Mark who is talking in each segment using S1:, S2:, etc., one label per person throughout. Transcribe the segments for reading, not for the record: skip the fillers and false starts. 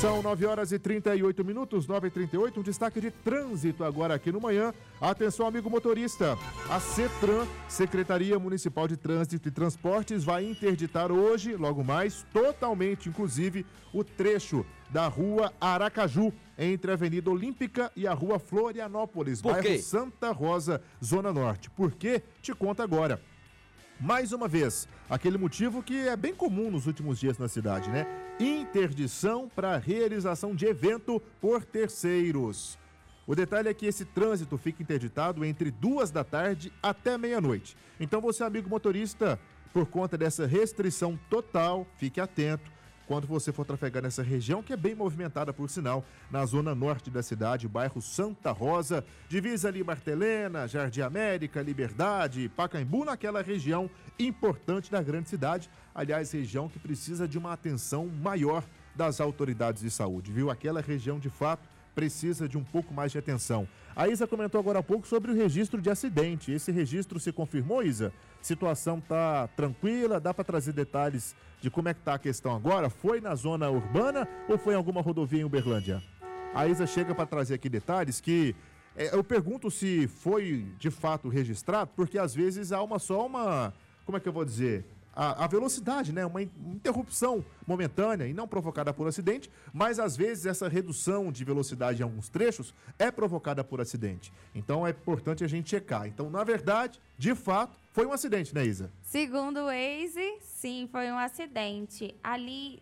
S1: São 9h38, 9h38, um destaque de trânsito agora aqui no Manhã. Atenção, amigo motorista, a CETRAN, Secretaria Municipal de Trânsito e Transportes, vai interditar hoje, logo mais, totalmente, inclusive, o trecho da rua Aracaju, entre a Avenida Olímpica e a rua Florianópolis, bairro Santa Rosa, Zona Norte. Por quê? Te conto agora. Mais uma vez, aquele motivo que é bem comum nos últimos dias na cidade, né? Interdição para realização de evento por terceiros. O detalhe é que esse trânsito fica interditado entre 2 da tarde até meia-noite. Então você, amigo motorista, por conta dessa restrição total, fique atento quando você for trafegar nessa região, que é bem movimentada, por sinal, na zona norte da cidade, bairro Santa Rosa, divisa ali Martelena, Jardim América, Liberdade, Pacaembu, naquela região importante da grande cidade. Aliás, região que precisa de uma atenção maior das autoridades de saúde, viu? Aquela região, de fato, precisa de um pouco mais de atenção. A Isa comentou agora há pouco sobre o registro de acidente. Esse registro se confirmou, Isa? Situação tá tranquila? Dá para trazer detalhes de como é que tá a questão agora? Foi na zona urbana ou foi em alguma rodovia em Uberlândia? A Isa chega para trazer aqui detalhes que eu pergunto se foi de fato registrado, porque às vezes há como é que eu vou dizer? A velocidade, né? Uma interrupção momentânea e não provocada por acidente, mas às vezes essa redução de velocidade em alguns trechos é provocada por acidente. Então é importante a gente checar. Então, na verdade, de fato, foi um acidente, né, Isa?
S2: Segundo o Waze, sim, foi um acidente. Ali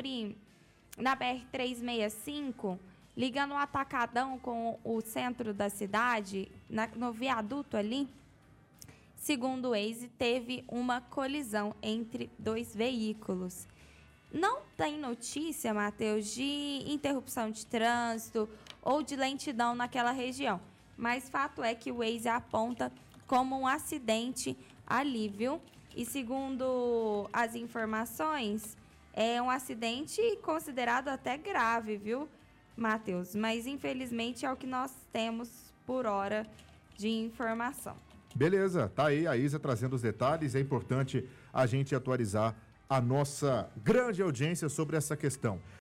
S2: na BR-365, ligando o Atacadão com o centro da cidade, no viaduto ali, segundo o Waze, teve uma colisão entre 2 veículos. Não tem notícia, Matheus, de interrupção de trânsito ou de lentidão naquela região. Mas fato é que o Waze aponta como um acidente ali, viu? E segundo as informações, é um acidente considerado até grave, viu, Matheus? Mas infelizmente é o que nós temos por hora de informação.
S1: Beleza, tá aí a Isa trazendo os detalhes. É importante a gente atualizar a nossa grande audiência sobre essa questão.